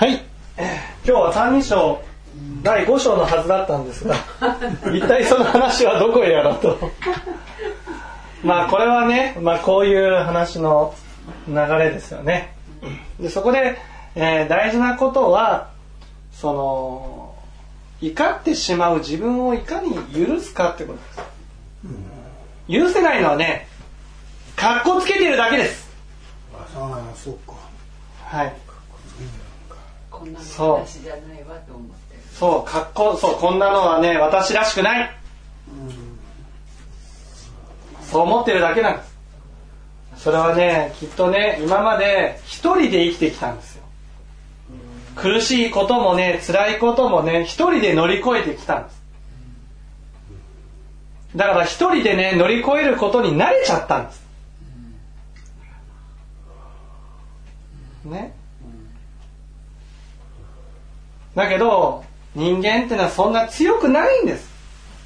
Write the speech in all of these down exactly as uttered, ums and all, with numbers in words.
はい、今日は歎異抄だいご章のはずだったんですが一体その話はどこへやろうとまあこれはね、まあ、こういう話の流れですよね。でそこで、えー、大事なことはその怒ってしまう自分をいかに許すかってことです。許せないのはね、かっこつけてるだけです。 ああ、そうか。 はい。 こんなの私じゃないわと思ってる。 そう、かっこ、そう、こんなのはね、私らしくない。うん、そう思ってるだけなんです。それはね、きっとね、今まで一人で生きてきたんですよ。苦しいこともね、辛いこともね、一人で乗り越えてきたんです。だから一人でね、乗り越えることに慣れちゃったんです。ね。だけど人間ってのはそんな強くないんです。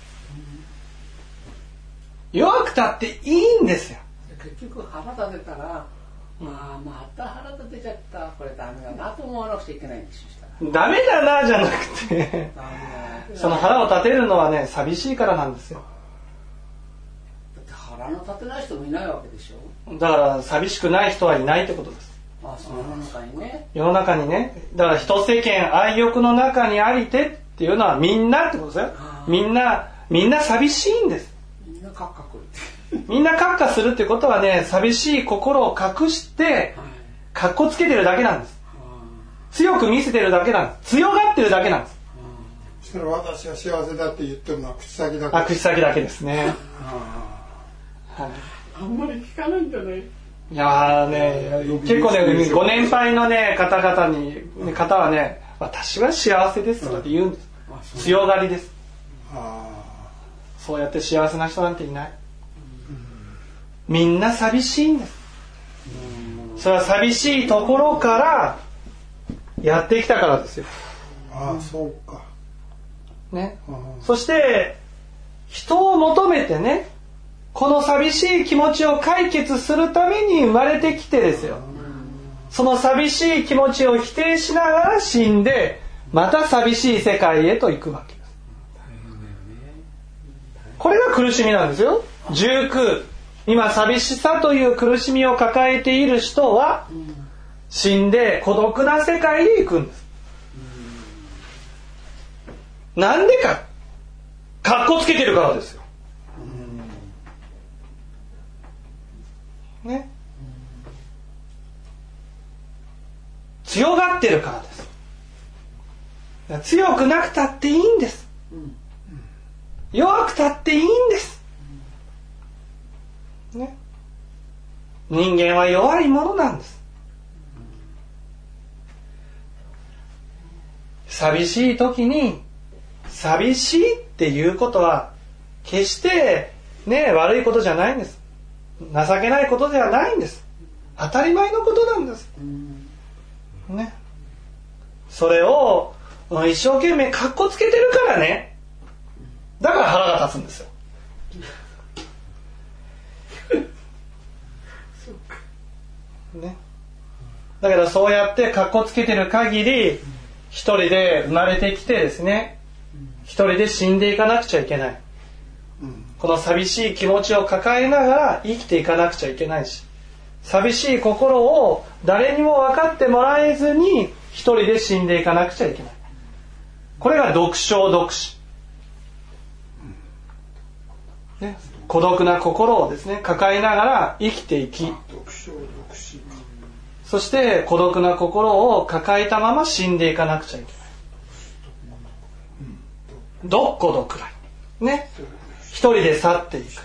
弱くたっていいんですよ。 結局腹立てたら、まあまた腹立てちゃった、これダメだなと思わなくちゃいけないんですよ。 ダメだなじゃなくてその腹を立てるのはね、寂しいからなんですよ。 だって腹の立てない人もいないわけでしょ。 だから寂しくない人はいないってことです。 あ、その中にね、 世の中にね、だから人世間愛欲の中にありてっていうのはみんなってことですよ。みんなみんな寂しいんです。 みんなカッカくるみんなカッカするってことはね、寂しい心を隠してカッコつけてるだけなんです。強く見せてるだけなんです。強がってるだけなんです。 そしたら私は幸せだって言ってるのは口先だけ。 あ、口先だけですね。 はい、あんまり聞かないんじゃない。 いやーね、結構ね、ご年配のね方々に方はね、私は幸せですって言うんです。強がりです。そうやって幸せな人なんていない。みんな寂しいんです。それは寂しいところからやってきたからですよ。 ああ、そうか。 ね。そして人を求めてね、この寂しい気持ちを解決するために生まれてきてですよ。その寂しい気持ちを否定しながら死んで、また寂しい世界へと行くわけです。これが苦しみなんですよ。十空。今寂しさという苦しみを抱えている人は死んで孤独な世界へ行くんです。なんでか。かっこつけてるからですよ。ね、強がってるからです。強くなくたっていいんです。弱くたっていいんです、ね、人間は弱いものなんです。寂しい時に寂しいっていうことは決してね、悪いことじゃないんです。情けないことではないんです。当たり前のことなんです、ね、それを一生懸命かっこつけてるからね、だから腹が立つんですよね、だけどそうやってかっこつけてる限り一人で生まれてきてですね、一人で死んでいかなくちゃいけない。この寂しい気持ちを抱えながら生きていかなくちゃいけないし、寂しい心を誰にも分かってもらえずに一人で死んでいかなくちゃいけない。これが独生独死、ね、孤独な心をですね抱えながら生きていき、そして孤独な心を抱えたまま死んでいかなくちゃいけない。どっこどくらいね、一人で去っていく、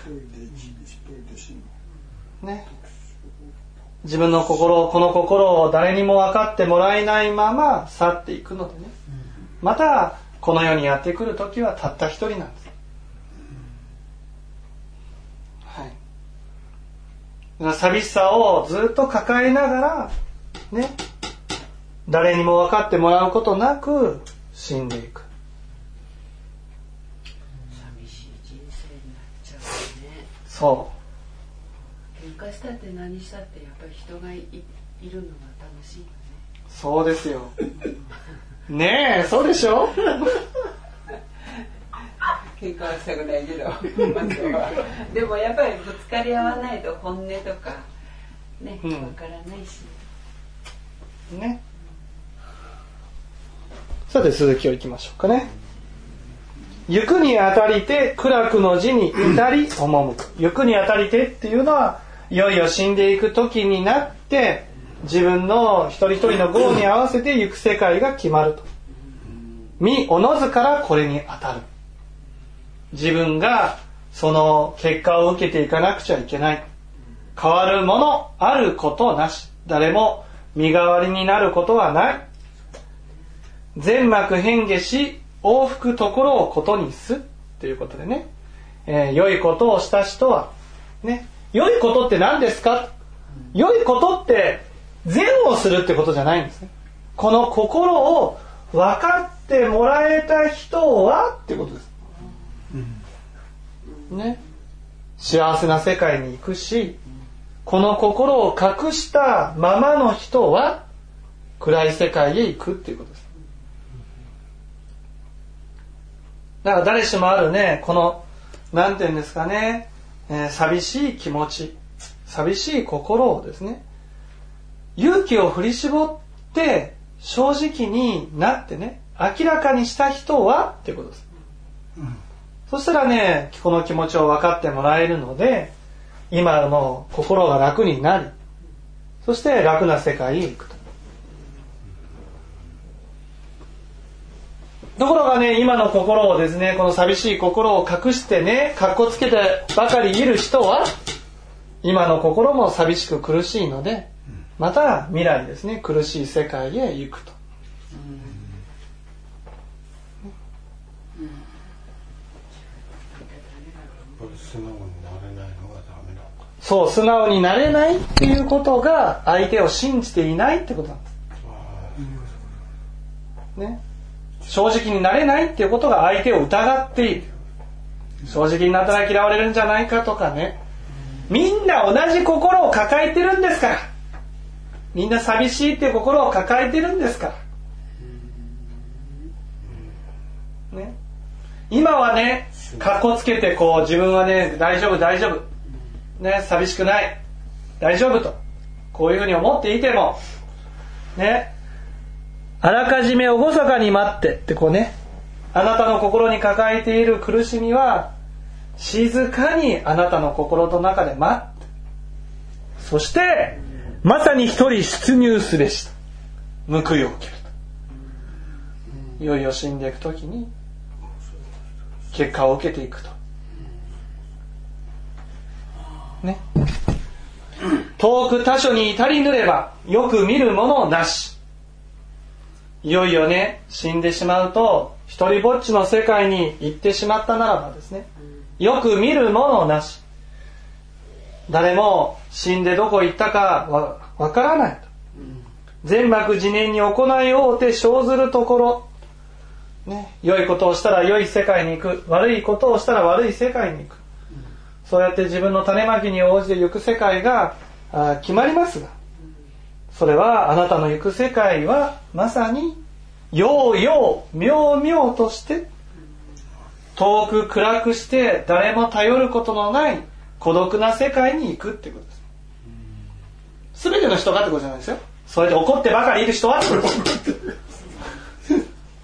ね、自分の心をこの心を誰にも分かってもらえないまま去っていくのでね、またこの世にやってくる時はたった一人なんです、はい、だから寂しさをずっと抱えながらね、誰にも分かってもらうことなく死んでいく。そう喧嘩したって何したってやっぱり人が い, いるのが楽しいよね。 そうですよねえ、そうでしょ。 喧嘩はしたくないけどでもやっぱりぶつかり合わないと本音とかね、わ、うん、からないしね。さて続きをいきましょうかね。行くにあたりて苦楽の字に至り赴く。行くにあたりてっていうのはいよいよ死んでいく時になって自分の一人一人の業に合わせて行く世界が決まると。身おのずからこれに当たる。自分がその結果を受けていかなくちゃいけない。変わるものあることなし。誰も身代わりになることはない。全幕変化し往復ところをことにすということでね、えー、良いことをした人はね、良いことって何ですか。良いことって善をするってことじゃないんですね。この心を分かってもらえた人はってことです、うん、ね、幸せな世界に行くし、この心を隠したままの人は暗い世界へ行くっていうことです。だから誰しもあるね、このなんていうんですかね、えー、寂しい気持ち、寂しい心をですね、勇気を振り絞って正直になってね、明らかにした人はっていうことです、うん、そしたらね、この気持ちを分かってもらえるので、今の心が楽になり、そして楽な世界へ行くと。ところがね、今の心をですね、この寂しい心を隠してね、かっこつけてばかりいる人は、今の心も寂しく苦しいので、また未来ですね、苦しい世界へ行くと。 素直になれないのがダメなのか。 そう、素直になれないっていうことが相手を信じていないってことなんです。ね。正直になれないっていうことが相手を疑っている。正直になったら嫌われるんじゃないかとかね。みんな同じ心を抱えてるんですから。みんな寂しいっていう心を抱えてるんですから。ね。今はね、かっこつけてこう自分はね、大丈夫大丈夫。ね、寂しくない。大丈夫と。こういうふうに思っていても、ね。あらかじめ厳かに待ってってこうね、あなたの心に抱えている苦しみは静かにあなたの心の中で待って、そしてまさに一人出入すべしと報いを受けると。いよいよ死んでいくときに結果を受けていくとね。遠く他所に至りぬればよく見るものなし。いよいよね、死んでしまうと一人ぼっちの世界に行ってしまったならばですね、よく見るものなし。誰も死んでどこ行ったかわ、わからないと。全幕自念に行いおうて生ずるところ、ね、良いことをしたら良い世界に行く、悪いことをしたら悪い世界に行く。そうやって自分の種まきに応じて行く世界が決まりますが、それはあなたの行く世界はまさにようよう妙妙として遠く暗くして誰も頼ることのない孤独な世界に行くってことです。すべての人がってことじゃないですよ。それで怒ってばかりいる人はってことです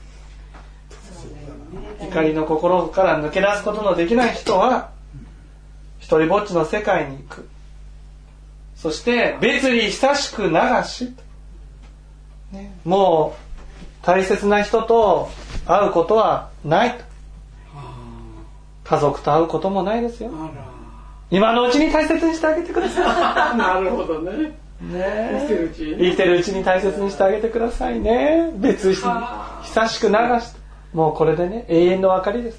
怒りの心から抜け出すことのできない人は一人ぼっちの世界に行く。そして別に久しく流し、ね、もう大切な人と会うことはないと。家族と会うこともないですよ。今のうちに大切にしてあげてください。 なるほどね。 ね、生きてるうちに、生きてるうちに大切にしてあげてくださいね。別に久しく流して、もうこれでね、永遠の別れです。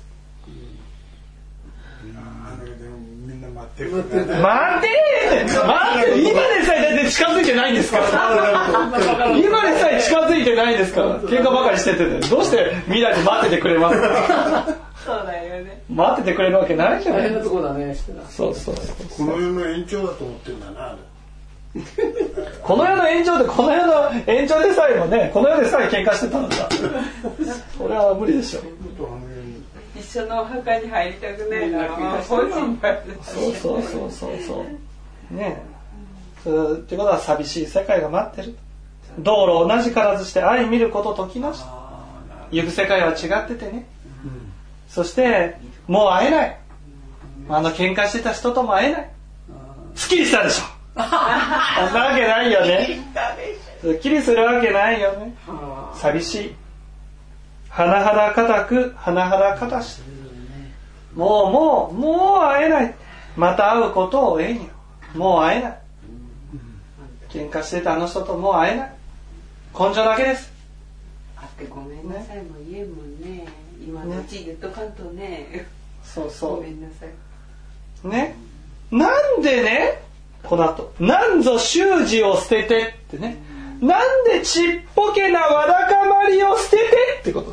待って待って待って待って今でさえだって近づいてないんですから今でさえ近づいてないんですから喧嘩ばかりしてて、ね、どうして未来で待っててくれますかそうだよね。 待っててくれるわけないじゃない。 大変なとこだね。 そうそうそう。 この世の延長だと思ってんだな。 この世の炎上でこの世の炎上でさえもね、この世でさえ喧嘩してたのか。これは無理でしょ。 一緒のお墓に入りたくないな。そうそうそうそうそうねえ。ってことは寂しい世界が待ってる。道路同じからずして相見ること時なし。行く世界は違っててね。そしてもう会えない。あの喧嘩してた人とも会えない。すっきりしたでしょ。そんなわけないよね。すっきりするわけないよね。寂しい。甚だ固く甚だ固し。もうもうもう会えない。また会うことをえんよ。もう会えない。喧嘩してたあの人ともう会えない。根性だけです。 会ってごめんなさいも言えんもんね。今のうち言っとかんとね。 そうそう。 ごめんなさい。 ね。なんでね、この後、なんぞ習字を捨ててってね。なんでちっぽけなわだかまりを捨ててってことです。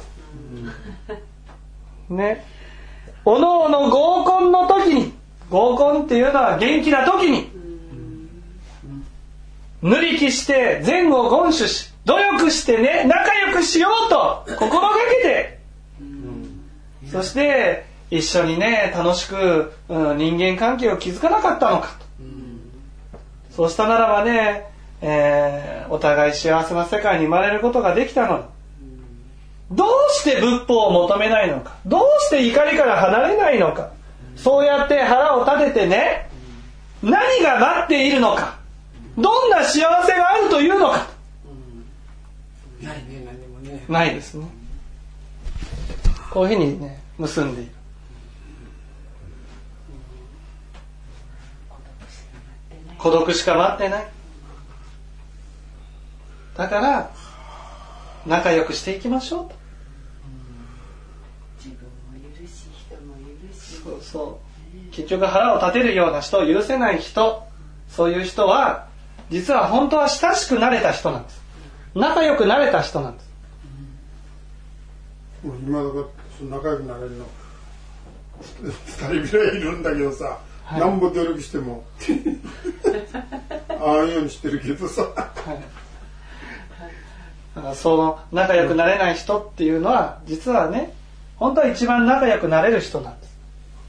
ね。おのおの合コンの時に、合コンっていうのは元気な時に、塗り気して前後言手し、努力してね、仲良くしようと心がけて、そして一緒にね、楽しく、うん、人間関係を築かなかったのかと。そうしたならばね、えー、お互い幸せな世界に生まれることができたのに、どうして仏法を求めないのか、どうして怒りから離れないのか、そうやって腹を立ててね、何が待っているのか、どんな幸せがあるというのか、 ないね、何もね。 ないですね。こういうふうにね、結んでいる。孤独しか待ってない。だから仲良くしていきましょうと。 自分も許し、人も許し。 そうそう。結局腹を立てるような人を許せない人、そういう人は実は本当は親しくなれた人なんです。仲良くなれた人なんです。 今だから仲良くなれるの二人ぐらいいるんだけどさ、はい、何も努力してもああいうようにしてるけどさ、 はい、その仲良くなれない人っていうのは実はね、本当は一番仲良くなれる人なんです、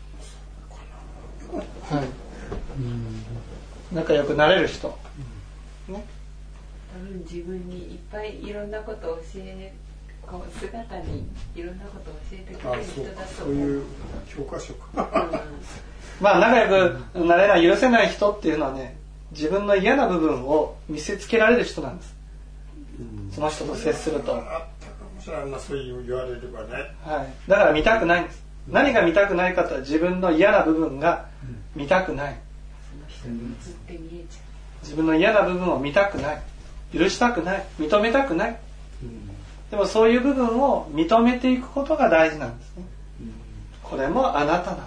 はい、仲良くなれる人、ね、 多分自分にいっぱいいろんなことを教えこう姿にいろんなことを教えてくれる人だと思う。そういう教科書か、 うん、まあ仲良くなれない、許せない人っていうのはね、自分の嫌な部分を見せつけられる人なんです、うん、その人と接すると。あったかもしれないな、そう言われればね、 はい、だから見たくないんです。何が見たくないかとは自分の嫌な部分が見たくない、 その人に映って見えちゃう。 自分の嫌な部分を見たくない、許したくない、認めたくない、うん、でもそういう部分を認めていくことが大事なんですね、うん、これもあなたなんだ。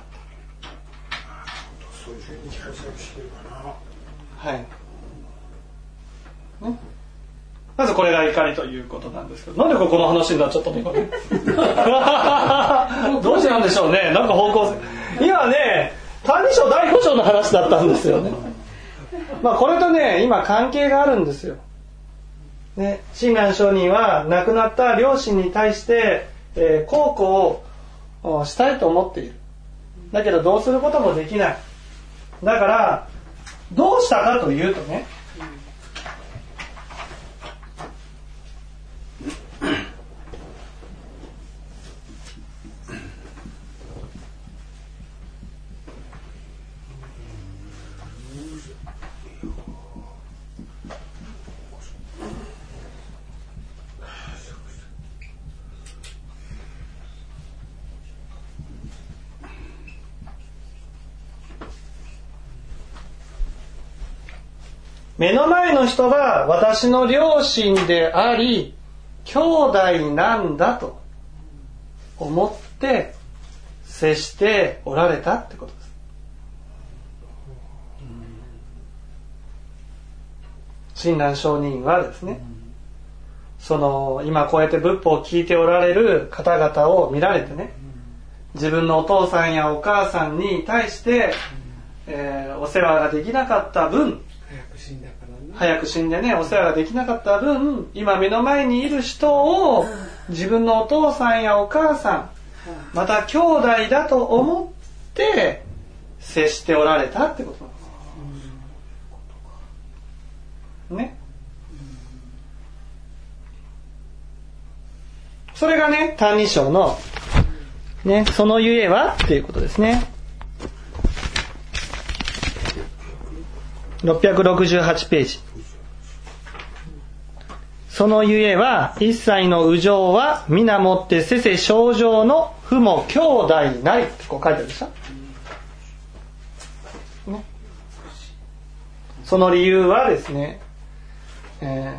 そういうふうに解釈してるかな。 はい、ね、まずこれが怒りということなんですけど、なんでここの話になっちゃったのかねどうしてなんでしょうね。なんか方向性、今ね歎異抄だいご章の話だったんですよね。まあこれとね今関係があるんですよね。親鸞上人は亡くなった両親に対して、えー、孝行をしたいと思っている。だけどどうすることもできない。だからどうしたかというとね、目の前の人が私の両親であり兄弟なんだと思って接しておられたってことです。親鸞上人はですね、その今こうやって仏法を聞いておられる方々を見られてね、自分のお父さんやお母さんに対して、えー、お世話ができなかった分、 早く死んだから早く死んでねお世話ができなかった分今目の前にいる人を自分のお父さんやお母さんまた兄弟だと思って接しておられたってことなんですね。それがね歎異抄のねそのゆえはっていうことですね。ろっぴゃくろくじゅうはちページ。そのゆえは一切の右上は皆もってせせ正常の父も兄弟なりってこう書いてあるでしょ、ね、その理由はですね、え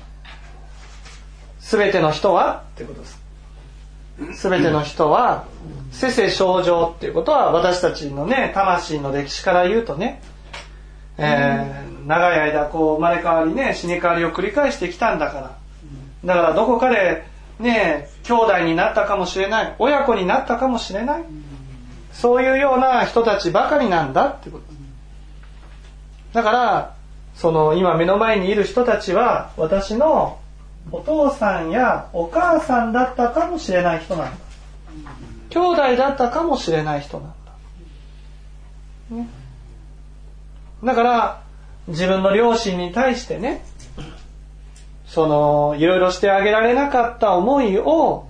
ー、全ての人はっていうことです。全ての人はせせ正常っていうことは私たちのね魂の歴史から言うとね、えー、長い間こう生まれ変わりね死に変わりを繰り返してきたんだからだからどこかでね兄弟になったかもしれない親子になったかもしれないそういうような人たちばかりなんだってことだからその今目の前にいる人たちは私のお父さんやお母さんだったかもしれない人なんだ兄弟だったかもしれない人なんだ、ね、だから自分の両親に対してねそのいろいろしてあげられなかった思いを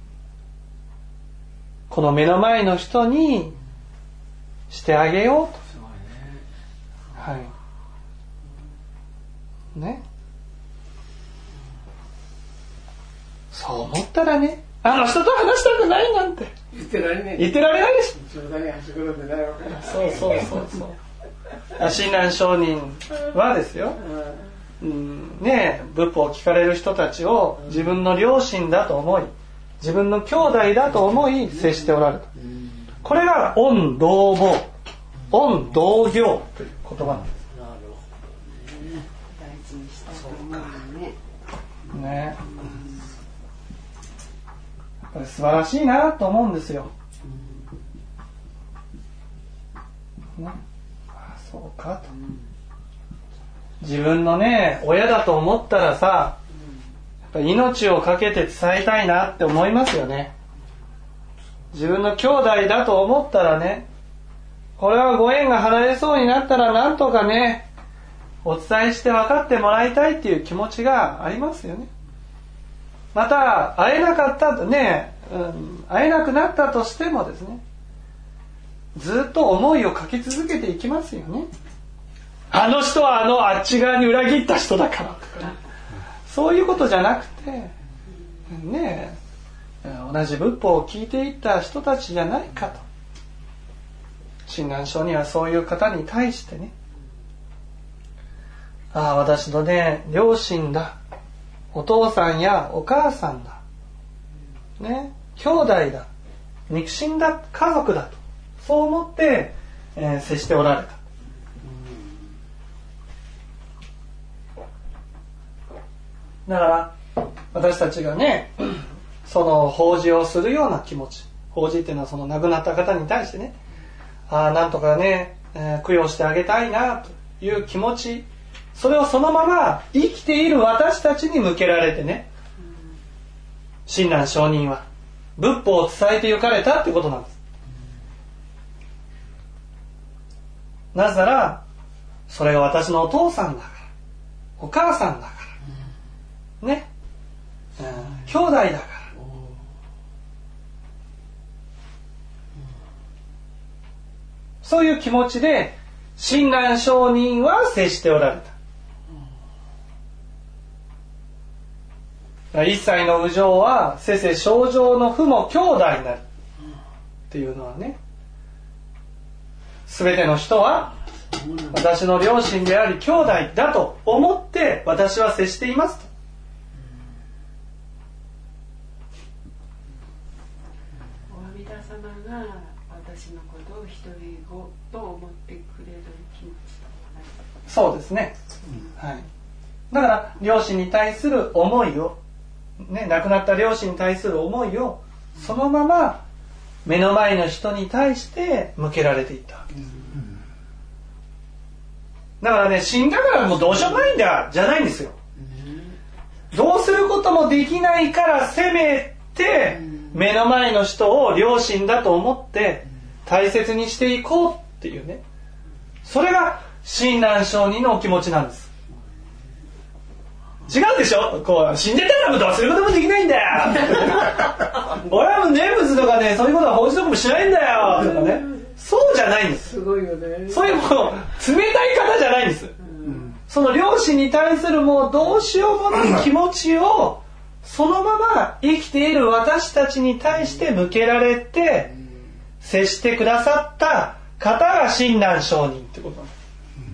この目の前の人にしてあげようとはいねそう思ったらねあの人と話したくないなんて言ってられない言ってられないでしょ。 それだけ端くろでないわけだ。 そうそうそうそう親鸞上人はですよ、うんね、仏法を聞かれる人たちを自分の両親だと思い自分の兄弟だと思い接しておられる。これが御同母御同行という言葉なんです。 なるほどね。大事にしたいと思うね。 ね。これ素晴らしいなと思うんですよ。ね、ああそうかと。自分のね親だと思ったらさ、やっぱ命をかけて伝えたいなって思いますよね。自分の兄弟だと思ったらね、これはご縁が離れそうになったらなんとかねお伝えして分かってもらいたいっていう気持ちがありますよね。また会えなかったとね、うん、会えなくなったとしてもですね、ずっと思いをかけ続けていきますよね。あの人はあのあっち側に裏切った人だからとか、ね、そういうことじゃなくてねえ、同じ仏法を聞いていった人たちじゃないかと。親鸞聖人はそういう方に対してね、ああ私のね両親だ、お父さんやお母さんだ、ね、兄弟だ、肉親だ、家族だとそう思って、えー、接しておられた。だから私たちがねその法事をするような気持ち、法事っていうのはその亡くなった方に対してね、ああなんとかね、えー、供養してあげたいなという気持ち、それをそのまま生きている私たちに向けられてね、親鸞聖人は仏法を伝えて行かれたってことなんです。なぜならそれが私のお父さんだからお母さんだからね、うん、兄弟だから、そういう気持ちで親鸞聖人は接しておられた。一切の右上はせせ正常の父も兄弟になるっていうのはね、すべての人は私の両親であり兄弟だと思って私は接していますと。 お阿弥陀様が私のことを一人子と思ってくれる気持ちと同じ。 そうですね、はい、だから両親に対する思いを、ね、亡くなった両親に対する思いをそのまま目の前の人に対して向けられていったわけです。 だからね、死んだからもうどうしようもないんだじゃないんですよ。どうすることもできないからせめて目の前の人を両親だと思って大切にしていこうっていうね、それが親鸞上人のお気持ちなんです。違うでしょ、こう死んでたらもうどうすることもできないんだよ俺はもう念仏とかね、そういうことは法事とかもしないんだよとかね、そうじゃないんです。 すごいよね。 そういうもう冷たい方じゃないんです、うん、その両親に対するもうどうしようもない気持ちをそのまま生きている私たちに対して向けられて接してくださった方が親鸞上人ってことなんです。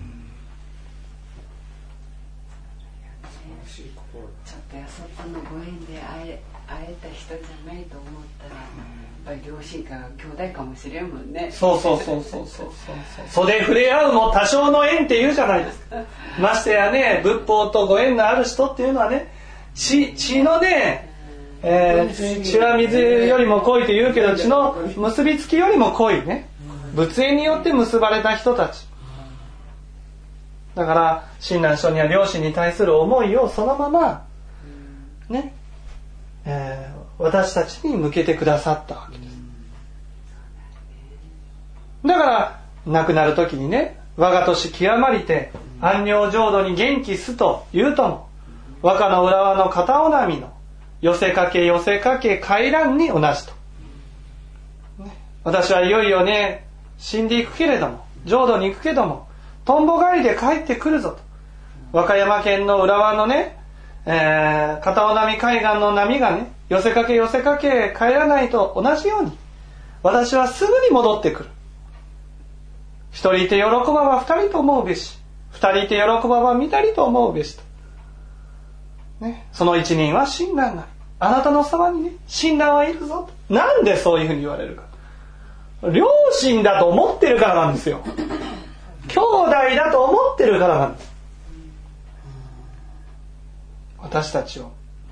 のご縁で会え、会えた人じゃないと思ったらやっぱり両親か兄弟かもしれんもんね。 そうそうそうそうそうそう袖触れ合うも多少の縁って言うじゃないですか。ましてやね、仏法とご縁のある人っていうのはね、血, 血のね、えー、血は水よりも濃いと言うけど血の結びつきよりも濃いね、仏縁によって結ばれた人たちだから、親鸞上人は両親に対する思いをそのままね、えー、私たちに向けてくださったわけです。だから亡くなる時にね、我が年極まりて安寧浄土に元気すと言うとも、和歌の浦和の片尾波の寄せかけ寄せかけ回覧に同じと、ね、私はいよいよね死んでいくけれども、浄土に行くけどもとんぼ帰りで帰ってくるぞと、和歌山県の浦和のね、えー、片尾波海岸の波がね寄せかけ寄せかけ帰らないと同じように、私はすぐに戻ってくる。一人いて喜ばば二人と思うべし、二人いて喜ばば三人と思うべしと、ね、その一人は親鸞なり、あなたのそばにね親鸞はいるぞと。なんでそういうふうに言われるか、両親だと思ってるからなんですよ。兄弟だと思ってるからなんです。私たちを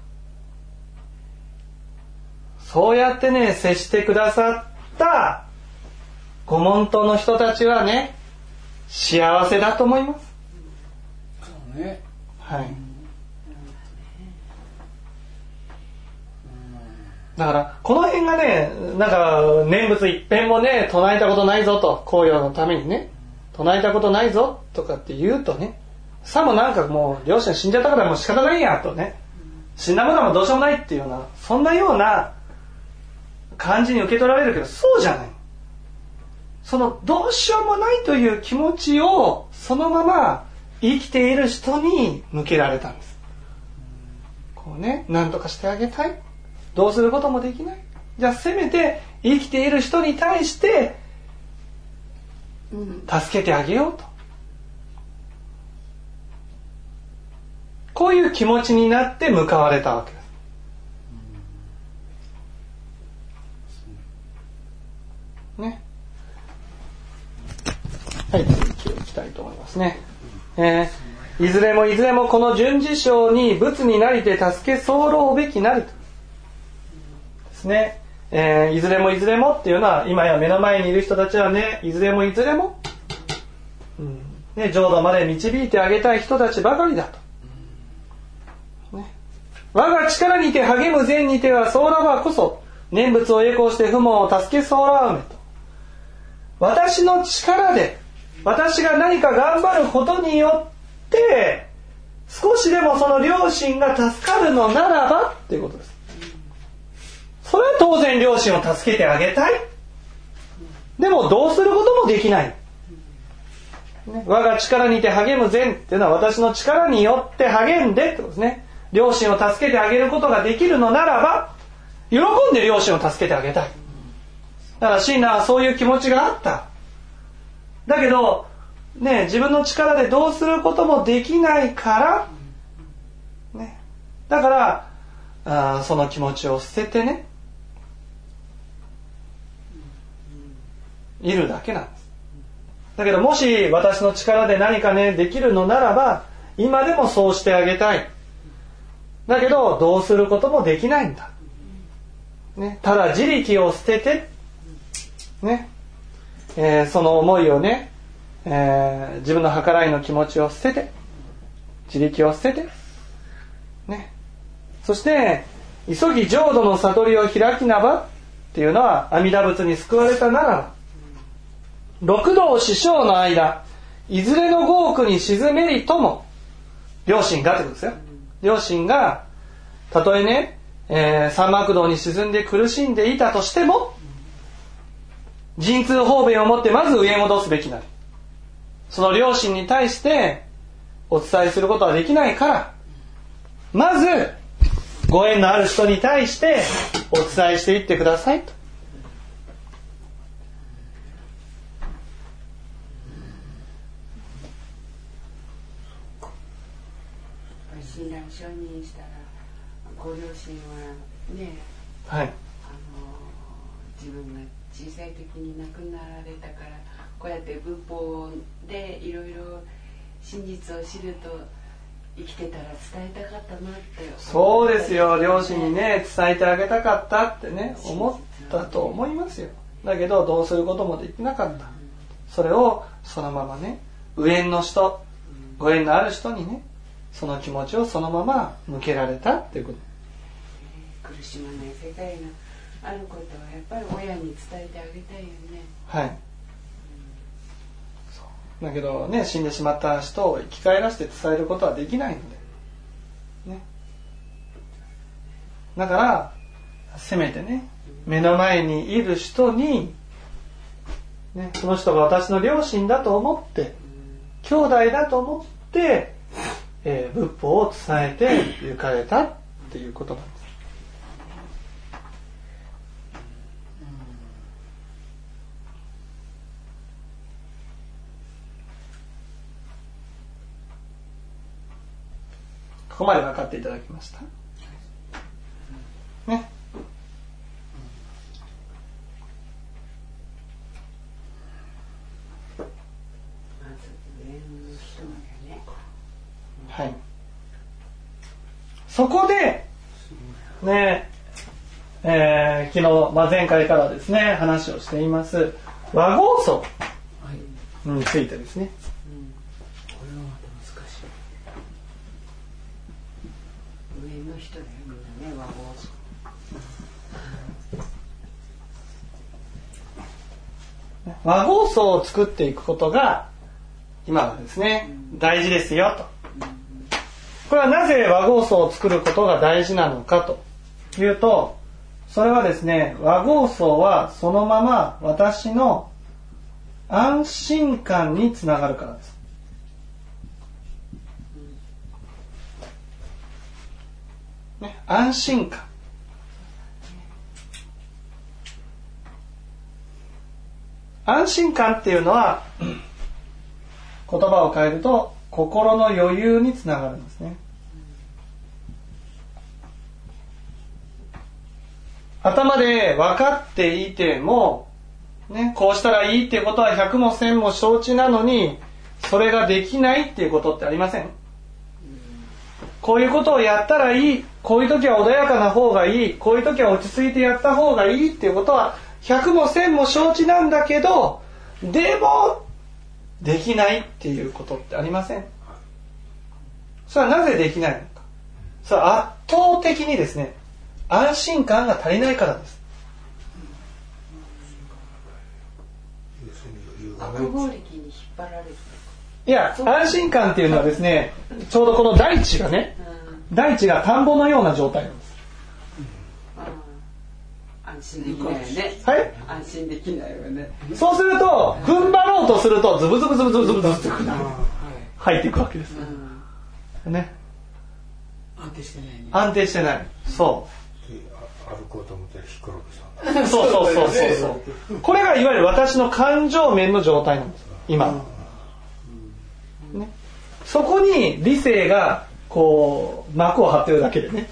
そうやってね接してくださったご門徒の人たちはね幸せだと思います。 そうね、 はい。だからこの辺がね、なんか念仏一遍もね唱えたことないぞと、供養のためにね唱えたことないぞとかって言うとね、さもなんかもう両親死んじゃったからもう仕方ないやとね、死んだものはもうどうしようもないっていうような、そんなような感じに受け取られるけど、そうじゃない。そのどうしようもないという気持ちをそのまま生きている人に向けられたんです。こうね、何とかしてあげたい、どうすることもできない、じゃあせめて生きている人に対して助けてあげようと、こういう気持ちになって向かわれたわけです。ね。はい、続きをいきたいと思いますね。えー、いずれもいずれもこの順次章に仏になりて助け候べきなりとですね。えー、いずれもいずれもっていうのは、今や目の前にいる人たちはね、いずれもいずれも、うんね、浄土まで導いてあげたい人たちばかりだと。我が力にて励む善にてはそうらばこそ念仏を栄光して不問を助けそうらうめと、私の力で私が何か頑張ることによって少しでもその両親が助かるのならばっていうことです。それは当然両親を助けてあげたい。でもどうすることもできない、ね、我が力にて励む善っていうのは私の力によって励んでってことですね。両親を助けてあげることができるのならば喜んで両親を助けてあげたい。だから親鸞はそういう気持ちがあった。だけどね、自分の力でどうすることもできないから、ね、だからあその気持ちを捨ててねいるだけなんです。だけどもし私の力で何かねできるのならば今でもそうしてあげたい。だけどどうすることもできないんだ、ね、ただ自力を捨てて、ねえー、その思いをね、 えー、自分の計らいの気持ちを捨てて、自力を捨てて、ね、そして急ぎ浄土の悟りを開きなばっていうのは、阿弥陀仏に救われたならば、六道四生の間いずれの業苦に沈めりとも、両親がってことですよ。両親がたとえね、えー、三幕道に沈んで苦しんでいたとしても、神通方便を持ってまず上戻すべきなり、その両親に対してお伝えすることはできないから、まずご縁のある人に対してお伝えしていってくださいと。 親鸞承認したらご両親はね、 はい、 あの自分が小さい時に亡くなられたから、こうやって仏法でいろいろ真実を知ると生きてたら伝えたかったなって。 そうですよ、両親にね伝えてあげたかったってね思ったと思いますよ。だけどどうすることもできなかった。それをそのままね、無縁の人、ご縁のある人にね、その気持ちをそのまま向けられたっていうこと。 苦しまない世界があることはやっぱり親に伝えてあげたいよね。 はい、うん、そうだけどね、死んでしまった人を生き返らせて伝えることはできないので、ね、だからせめてね、目の前にいる人に、ね、その人が私の両親だと思って、兄弟だと思って、えー、仏法を伝えて行かれたっていうことなんです。ここまで分かっていただきましたね。はい、そこでね、えー、昨日、まあ、前回からですね話をしています和合僧についてですね、 うん、これはまた難しい。上の人だよみんなね、和合僧。 和合僧を作っていくことが今はですね、うん、大事ですよと。これはなぜ和合僧を作ることが大事なのかというと、それはですね、和合僧はそのまま私の安心感につながるからです。ね、安心感。安心感っていうのは言葉を変えると心の余裕につながるんですね。頭で分かっていても、ね、こうしたらいいっていうことは百も千も承知なのに、それができないっていうことってありません？こういうことをやったらいい、こういう時は穏やかな方がいい、こういう時は落ち着いてやった方がいいっていうことは百も千も承知なんだけど、でもできないっていうことってありません？それはなぜできないのか。それは圧倒的にですね、安心感が足りないからです。 悪合力に引っ張られる。 いや、安心感っていうのはですね、ちょうどこの大地がね、うん、大地が田んぼのような状態なんです。 うん、安心できないよね。 はい。 安心できないよね。 そうすると、踏ん張ろうとすると、ズブズブズブズブズブズブズブ入っていくわけです。うん、ね。 安定してないね。 安定してない。そう。 歩こうと思ってヒコロヒーさん。 そうそうそうそうそう。これがいわゆる私の感情面の状態なんです。今。ね、そこに理性がこう膜を張ってるだけでね。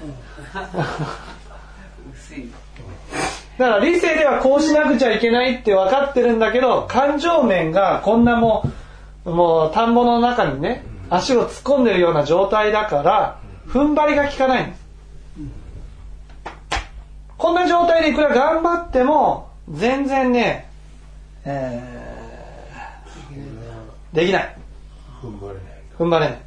だから理性ではこうしなくちゃいけないって分かってるんだけど、感情面がこんなもうもう田んぼの中にね足を突っ込んでるような状態だから踏ん張りが効かないんです。こんな状態でいくら頑張っても全然ね、えー、 できない。 踏ん張れない。 踏ん張れない。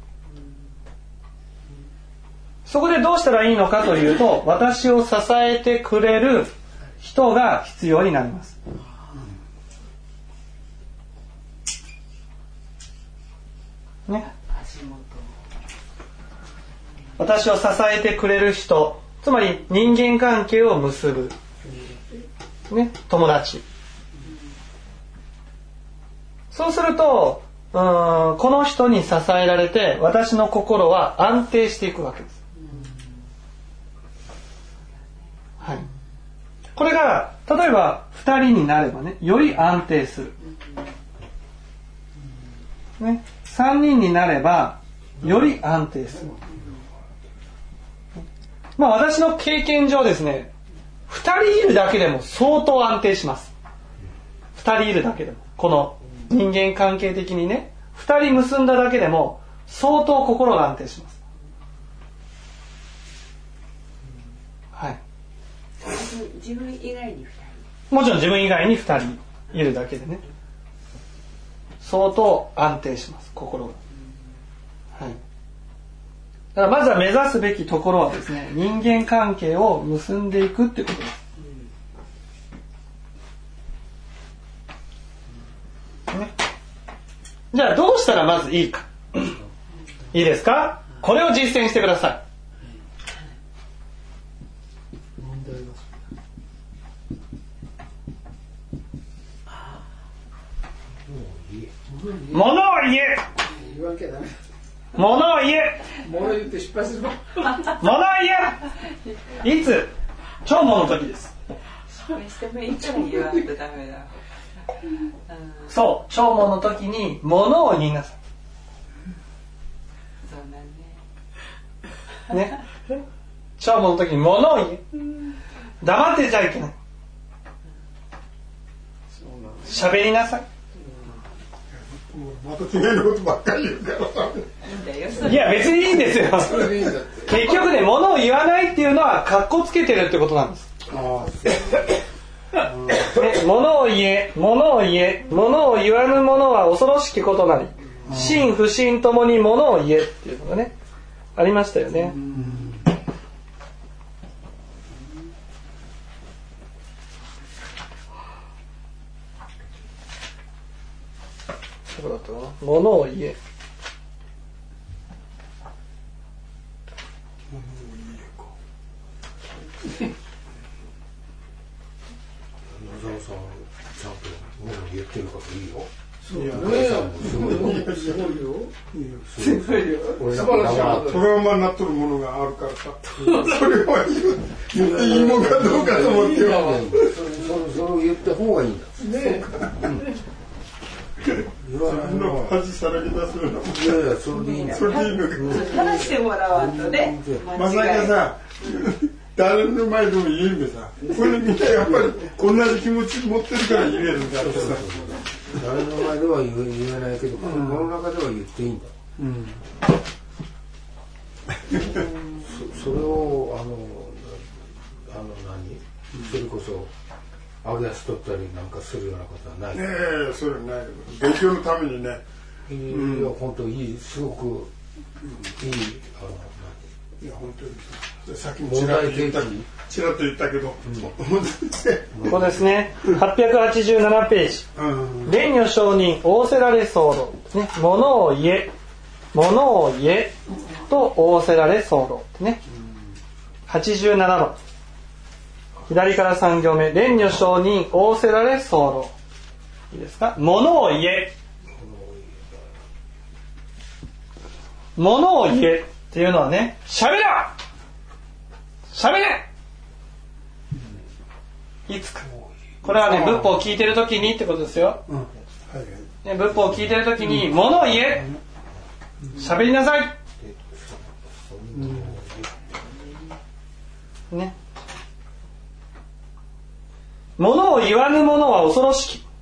そこでどうしたらいいのかというと、私を支えてくれる人が必要になります。ね。私を支えてくれる人、つまり人間関係を結ぶ、ね、友達。そうすると、うーん、この人に支えられて私の心は安定していくわけです。はい。これが例えばふたりになればね、より安定する。ね、さんにんになればより安定する。まあ私の経験上ですね、ふたりいるだけでも相当安定します。ふたりいるだけでも、この人間関係的にね、ふたり結んだだけでも相当心が安定します。はい。 自分以外にふたり。もちろん自分以外にふたりいるだけでね、相当安定します、心が。はい。だからまずは目指すべきところはですね、人間関係を結んでいくっていうことです。ね、じゃあどうしたらまずいいか。いいですか？これを実践してください。物を言え。 言わなきゃダメ。 物を言え。 物言って失敗する。物を言え。いつ？聴聞の時です。 それしてもいいから言わんとダメだ。 そう、聴聞の時に物を言いなさい。 そうなんね。 ね。聴聞の時に物を言え。黙ってちゃいけない。喋りなさい。 また違うことばっかり言うからさ。 いや別にいいんですよ。結局ね、物を言わないっていうのはカッコつけてるってことなんです。あね、物を言え、物を言え、物を言わぬ者は恐ろしきことなり、真不信ともに物を言えっていうのがね、ありましたよね。そうだったな。物を言え。 野沢さんちゃんと物を言ってるからいいよ。 そうやね。すごいよ。すごいよ。すごいよ。 俺なんかトラウマになっとるものがあるからさ。それは言っていいもんかどうかと思ってよ。 それを言った方がいいんだ。 ね。 そんな恥さらけ出すの。 いやいや、それでいいな。 それでいいのか。 話してもらわんとね。 まさかさ、誰の前でも言えるけどさ、これみんなやっぱり同じ気持ち持ってるから言えるんだってさ。 誰の前では言え、言えないけど、この中では言っていいんだ。うん、そ, それをあのあの何、それこそ揚げ足取ったりなんかするようなことはない。 ねえ、それはないけど、勉強のためにね。 いや、うん、本当いい、すごくいい、あのいや本当にさっきもちらっと言ったちらっと言ったけど、 ここですね、はっぴゃくはちじゅうななページ、蓮如上人仰せられ候ですね、物を言え物を言えと仰せられ候ですね、はちじゅうななばん左からさん行目、蓮如上人仰せられ候、いいですか、物を言え物を言えっていうのはね、喋れ喋れいつか、これはね、仏法を聞いてるときにってことですよ、うんはいね、仏法を聞いてるときに、うん、物を言え喋りなさい、うん、ね、物を言わぬ者は恐ろしき、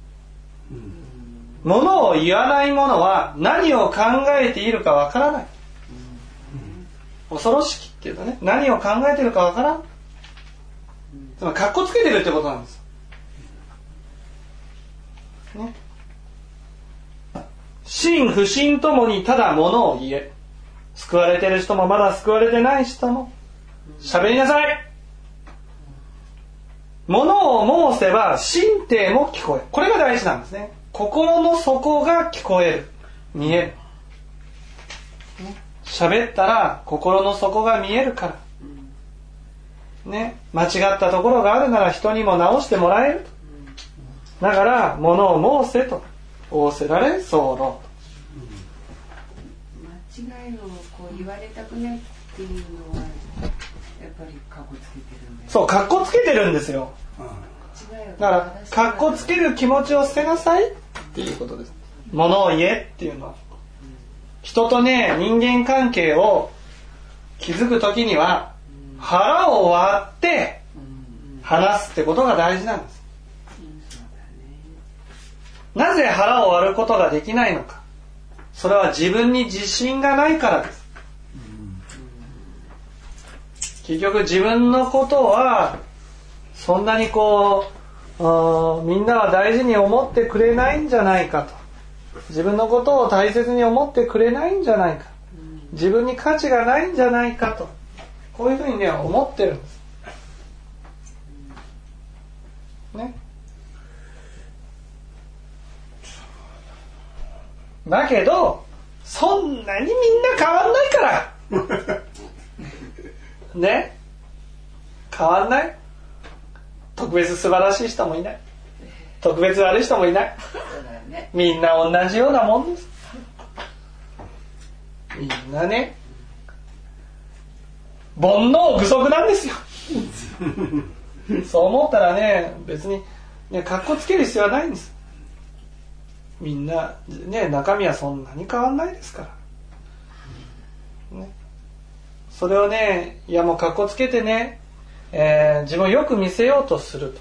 物を言わない者は何を考えているかわからない、恐ろしきっていうとね、何を考えているかわからん、つまりカッコつけてるってことなんです、ね、 信不信ともにただものを言え。救われてる人もまだ救われてない人も喋りなさい。ものを申せば心底も聞こえる。これが大事なんですね。心の底が聞こえる、見える。喋ったら心の底が見えるからね。間違ったところがあるなら人にも直してもらえると。だから物を申せと仰せられ候。 間違いをこう言われたくないっていうのはやっぱりカッコつけてるんだよ。 そう、カッコつけてるんですよ。だからカッコつける気持ちを捨てなさいっていうことです。物を言えっていうのは、人とね、人間関係を築くときには腹を割って話すってことが大事なんです。なぜ腹を割ることができないのか。それは自分に自信がないからです。結局自分のことはそんなにこうみんなは大事に思ってくれないんじゃないかと。自分のことを大切に思ってくれないんじゃないか。自分に価値がないんじゃないかと。こういうふうにね、思ってるんです。ね。だけどそんなにみんな変わんないからね、変わんない。特別素晴らしい人もいない、特別悪い人もいない、みんな同じようなもんです。みんなね、煩悩具足なんですよそう思ったらね、別にね、かっこつける必要はないんです。みんなね、中身はそんなに変わんないですから、ね、それをね、いやもうかっこつけてね、えー、自分をよく見せようとする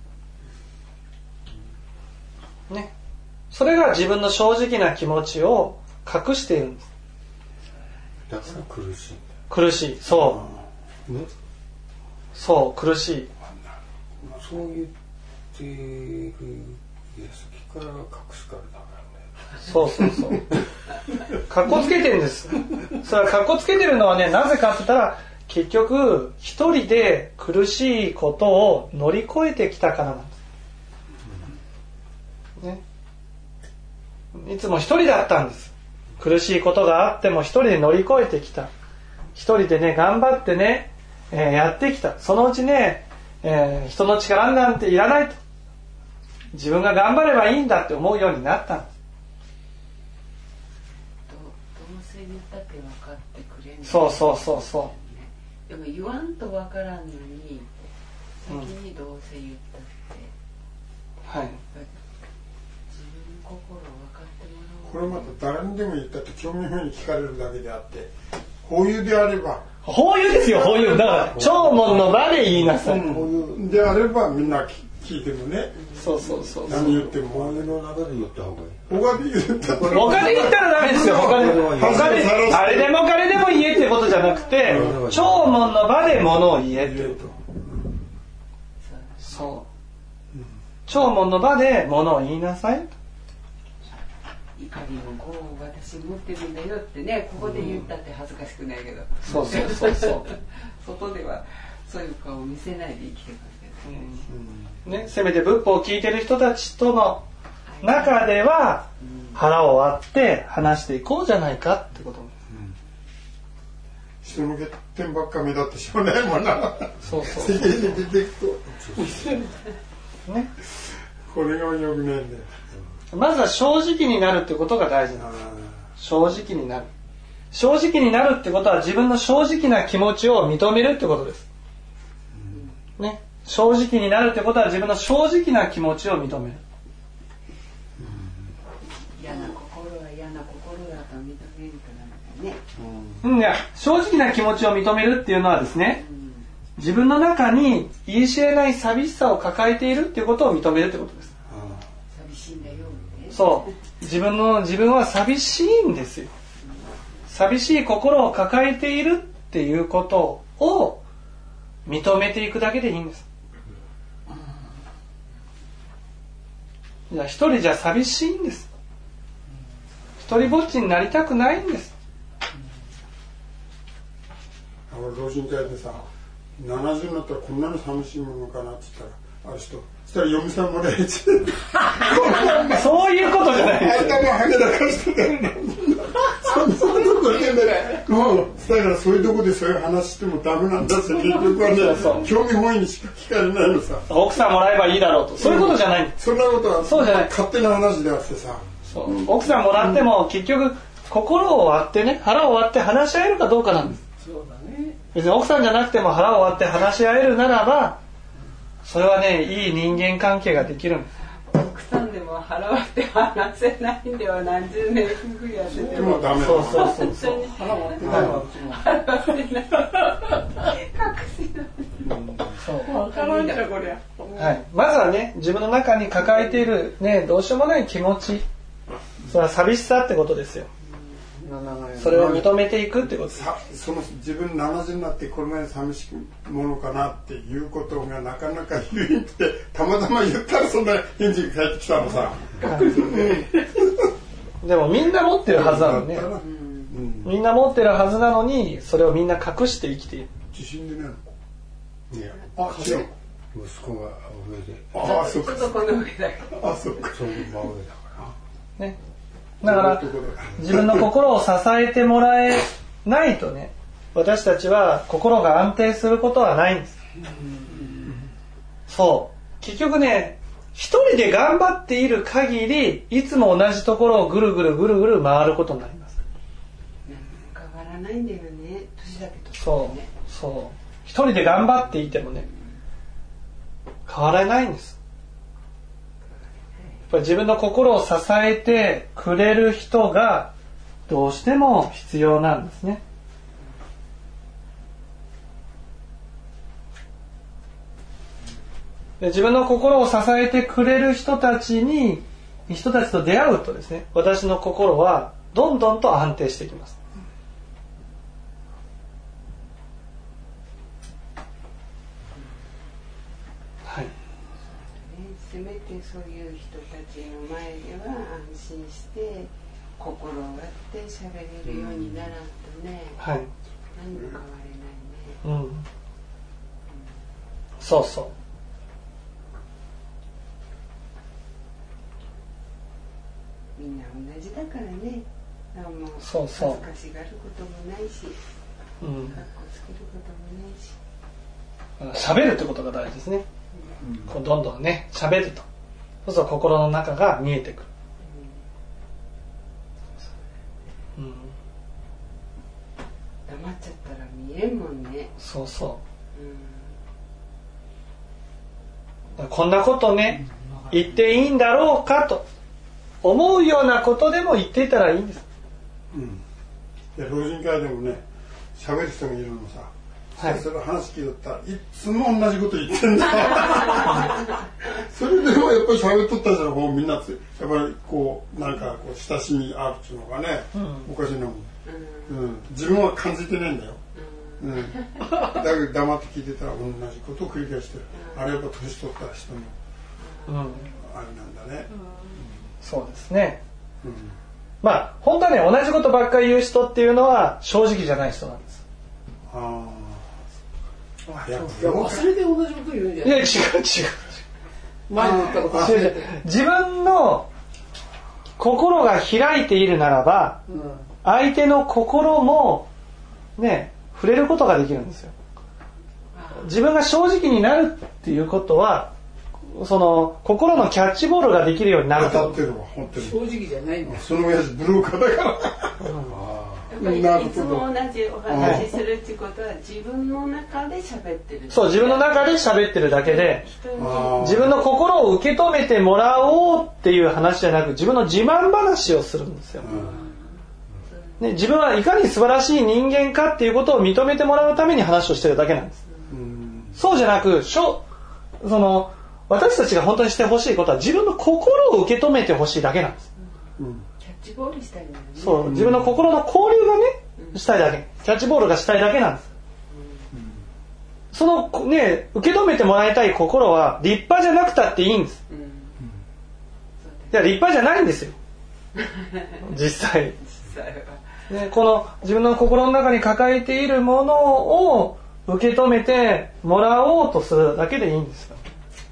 とね、それが自分の正直な気持ちを隠しているんです。 だから苦しいんだ。 苦しい、そう、ね、そう苦しい。 そう言ってる矢先から隠すからダメなんだよ。 そうそうそうかっこつけてるんです。それはかっこつけてるのはね、なぜかって言ったら、結局一人で苦しいことを乗り越えてきたからなんです、ね、いつも一人だったんです。苦しいことがあっても一人で乗り越えてきた。一人でね、頑張ってね、えー、やってきた。そのうちね、えー、人の力なんていらないと、自分が頑張ればいいんだって思うようになったんです。 どうせ言ったって分かってくれん。 そうそうそうそう。 でも言わんと分からんのに先にどうせ言ったって、 うん、はい、 自分の心を分かってもらおう。 これまた誰にでも言ったって興味本位に聞かれるだけであって、法有であれば、 法有ですよ、法有。だから聴聞の場で言いなさい、 うん、であればみんな聞いてもね、 そうそうそう、 何言っても法有の中で言った方がいい。 他で言ったら他で言ったらダメですよ。他で他であれでも彼でも言えってことじゃなくて、聴聞の場でものを言えっていうと、そう、聴聞の場でものを言いなさい。 怒りの業を私持ってるんだよってね、ここで言ったって恥ずかしくないけど、 そうそうそうそう外ではそういう顔を見せないで生きていかなきゃいけないし、 ね、せめて仏法を聞いてる人たちとの中では腹を割って話していこうじゃないかってこと、うん、 人の欠点ばっか目立ってしまうないもんな。 そうそう世間に出ていくとね、 これがよくないんだよ。 まずは正直になるってことが大事なんです。正直になる。正直になるってことは自分の正直な気持ちを認めるってことです。ね、正直になるってことは自分の正直な気持ちを認める。 嫌な心は嫌な心だと認めるからね。 うん、いや、正直な気持ちを認めるっていうのはですね、自分の中に言い知れない寂しさを抱えているっていうことを認めるってことです。 寂しいんだよって。 そう、自分の自分は寂しいんですよ。寂しい心を抱えているっていうことを認めていくだけでいいんです。いや、一人じゃ寂しいんです。一一人ぼっちになりたくないんです。 俺老人会でさ、ななじゅうになったらこんなに寂しいものかなって言ったら、ある人、そしたら嫁さんもらえちそういうことじゃないですよ。 頭はげらかしてたよね。そんなとこでね、もうだからそういうとこでそういう話してもダメなんだって結局はね、 そうそう興味本位にしか聞かれないのさ。 奥さんもらえばいいだろうと、そういうことじゃない。 そんなことはそうじゃない。 勝手な話であってさ。 そう、奥さんもらっても結局心を割ってね、腹を割って話し合えるかどうかなんです。 そうだね。 別に奥さんじゃなくても腹を割って話し合えるならば、それはね、いい人間関係ができるんです。 奥さんでも腹割って話せないんでは何十年夫婦やっててもダメだ。 そうそうそうそう。 腹割ってないわうちも。 腹割ってない隠しないそう分からんじゃこりゃ、 はい、まずはね、自分の中に抱えているね、どうしようもない気持ち、それは寂しさってことですよ。それを認めていくってことです。 その自分ななじゅうになってこれまで寂しいものかなっていうことがなかなか言えなくて、たまたま言ったらそんな返事が返ってきたのさ。 でもみんな持ってるはずなのね、うん、みんな持ってるはずなのに、それをみんな隠して生きている。 自信でないの？ いや、 あ、違う。 息子が上で、 ああ、そっか。 ちょっとこの上だあ、そっか。 そういう真上だからね。だから自分の心を支えてもらえないとね、私たちは心が安定することはないんです。そう結局ね、一人で頑張っている限りいつも同じところをぐるぐるぐるぐる回ることになります。 変わらないんだよね、年だけと、ね、 そうそう一人で頑張っていてもね、変わらないんです。自分の心を支えてくれる人がどうしても必要なんですね。で、自分の心を支えてくれる人たちに人たちと出会うとですね、私の心はどんどんと安定してきます。はい。 せめてそういう人たちの前では安心して心を割って喋れるようにならんとね、 はい、 何も変われないね、うん、 そうそうみんな同じだからね、もうそうそう恥ずかしがることもないし、うん、かっこつけることもないし、 喋るってことが大事ですね、うん、こうどんどんね喋ると、そうすると心の中が見えてくる、うんうん、 黙っちゃったら見えんもんね。 そうそう、うん、こんなことね言っていいんだろうかと思うようなことでも言っていたらいいんです、 うん、で老人会でもね喋る人がいるのさ、はい、それ話聞いたらいつも同じこと言ってんだそれでもやっぱり喋っとったじゃん、もうみんなやっぱりこうなんかこう親しみあるっていうのがね、うん、おかしいなもん、うんうん、自分は感じてないんだよ、うん、だけど黙って聞いてたら同じことを繰り返してる、あれやっぱ年取った人の、うん、あれなんだね、うん、 そうですね、うん、まあ本当はね同じことばっかり言う人っていうのは正直じゃない人なんです。ああ、いや忘れて同じこと言うんじゃない。 いや違う違う前に言ったこと忘れて、 自分の心が開いているならば、うん、相手の心もね触れることができるんですよ。自分が正直になるっていうことはその心のキャッチボールができるようになると。 当たってるわ本当に。 正直じゃないんだよ。 その親父ブローカーだから。 やっぱりいつも同じお話しするってことは自分の中で喋ってる。 そう、自分の中で喋ってるだけで、自分の心を受け止めてもらおうっていう話じゃなく、自分の自慢話をするんですよ。うん、ね、自分はいかに素晴らしい人間かっていうことを認めてもらうために話をしてるだけなんです。うん、そうじゃなく、しょその私たちが本当にしてほしいことは自分の心を受け止めてほしいだけなんです。 うんキャッチボールしたいんだよね。 そう、自分の心の交流がね、うん、したいだけ。キャッチボールがしたいだけなんです。うん、そのね、受け止めてもらいたい心は立派じゃなくたっていいんです。うん、いや立派じゃないんですよ。 実際。 実際はね、この自分の心の中に抱えているものを受け止めてもらおうとするだけでいいんですよ。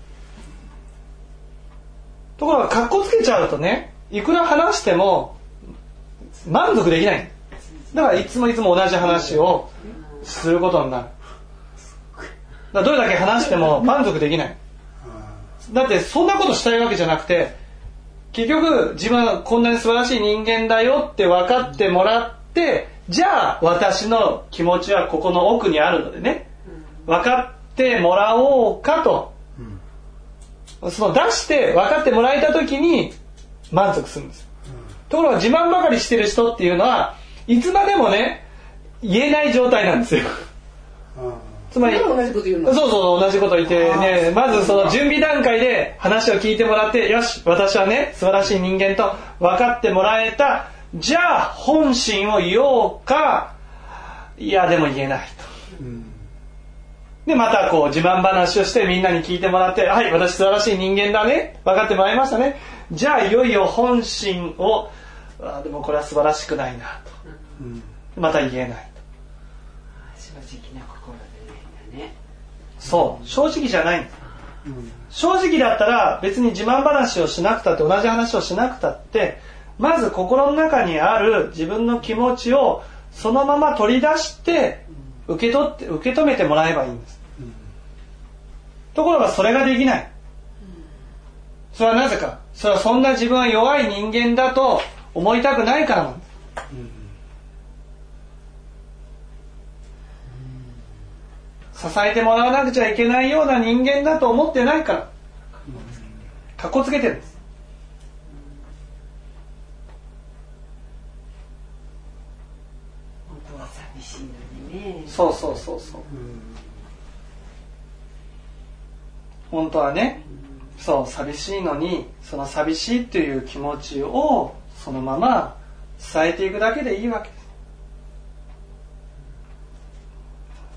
ところがカッコつけちゃうとね、いくら話しても満足できない。だからいつもいつも同じ話をすることになる。だからどれだけ話しても満足できない。だってそんなことしたいわけじゃなくて、結局自分はこんなに素晴らしい人間だよって分かってもらって、じゃあ私の気持ちはここの奥にあるのでね、分かってもらおうかと、その出して分かってもらえた時に満足するんです。ところが自慢ばかりしてる人っていうのはいつまでもね言えない状態なんですよ。つまり同じこと言うの。 そうそう同じこと言ってね、まずその準備段階で話を聞いてもらって、よし私はね素晴らしい人間と分かってもらえた、じゃあ本心を言おうか、いやでも言えないと、うん、でまたこう自慢話をしてみんなに聞いてもらって、はい私素晴らしい人間だね、分かってもらいましたね、じゃあいよいよ本心を、あでもこれは素晴らしくないなと、うん、また言えないと。 正直な心でないんだね。 そう正直じゃないんだ、うん、正直だったら別に自慢話をしなくたって、同じ話をしなくたって、まず心の中にある自分の気持ちをそのまま取り出して受け取って受け止めてもらえばいいんです、うん、ところがそれができない。それはなぜか、それはそんな自分は弱い人間だと思いたくないからなんです、うん、支えてもらわなくちゃいけないような人間だと思ってないから、かっこつけてるんです。 本当は寂しいのにね。 そうそうそうそう、うん、本当はね、そう寂しいのに、その寂しいという気持ちをそのまま伝えていくだけでいいわけです。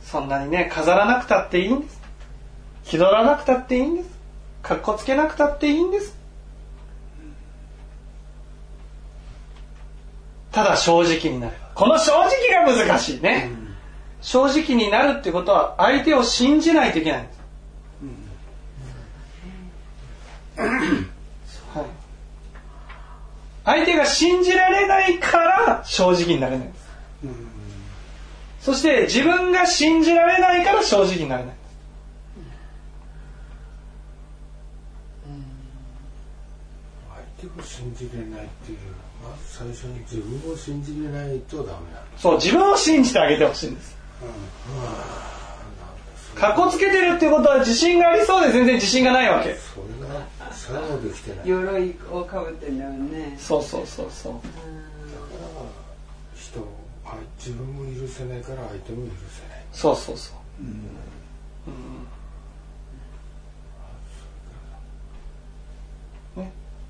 そんなにね飾らなくたっていいんです。気取らなくたっていいんです。かっこつけなくたっていいんです。ただ正直になる。この正直が難しいね、うん、正直になるってことは相手を信じないといけないんです、うんはい、相手が信じられないから正直になれないんです、うん、そして自分が信じられないから正直になれないんです、 うん、相手を信じれないっていう、まず最初に自分を信じれないとダメなんです。 そう自分を信じてあげてほしいんです、うん、かっこつけてるってことは自信がありそうで全然自信がないわけ。 それがそれもできてない。 鎧をかぶってんだよね。 そうそうそうそう。だから人を自分も許せないから相手も許せない。 そうそうそう。うんうん、ね。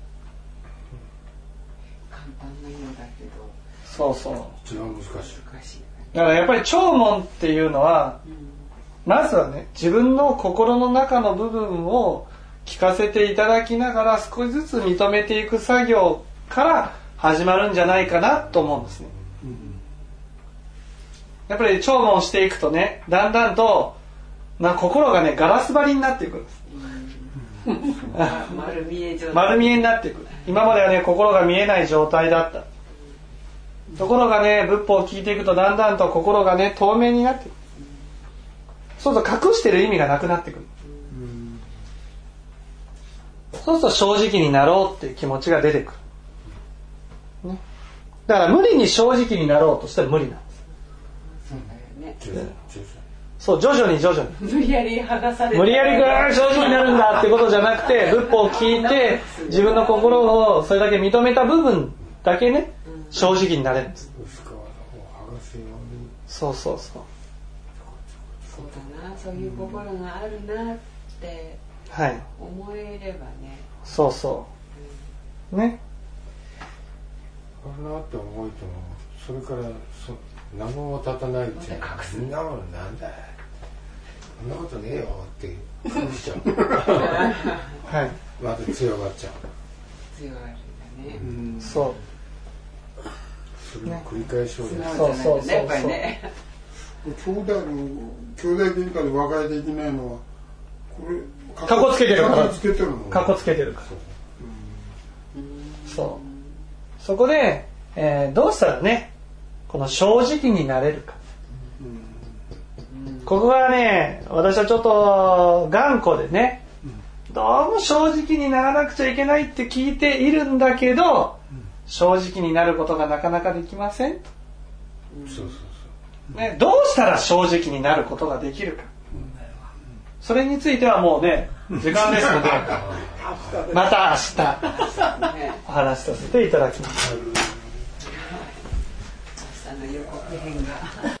簡単なようだけど。 そうそう。 一番難しい。 難しい。 だからやっぱり聴聞っていうのは、うん、まずはね自分の心の中の部分を聞かせていただきながら少しずつ認めていく作業から始まるんじゃないかなと思うんですね、うん、やっぱり聴聞していくとねだんだんとな心がねガラス張りになっていくんです、 うん、丸見え状態丸見えになっていく。今まではね心が見えない状態だった、ところがね仏法を聞いていくとだんだんと心がね透明になっていく。そうすると隠してる意味がなくなってくる、うん、そうすると正直になろうっていう気持ちが出てくる、ね、だから無理に正直になろうとしたら無理なんです。 そうだよね、 そう徐々に徐々に無理やり剥がされて無理やり正直になるんだってことじゃなくて仏法を聞いて自分の心をそれだけ認めた部分だけね正直になれるんです。そうそうそうそうだな、そういう心があるなって思えればね、 はい、そうそう、うん、ねあるなって思いともそれからそ何も立たないってそんなもんなんだそんなことねえよって隠しちゃうはい、また強がっちゃう。 強がるんだね。 そうそれを繰り返しをやる。 そうそうそうそうやっぱりね。 兄弟の兄弟喧嘩で和解できないのはこれかっこつけてるからかっこつけてるのかっこつけてるからそうそこで、えー、どうしたらねこの正直になれるか、ここがね私はちょっと頑固でねどうも正直にならなくちゃいけないって聞いているんだけど正直になることがなかなかできません、 そうそうそうね、どうしたら正直になることができるか、それについてはもうね時間ですのでまた明日お話しさせていただきます。 明日の予告編が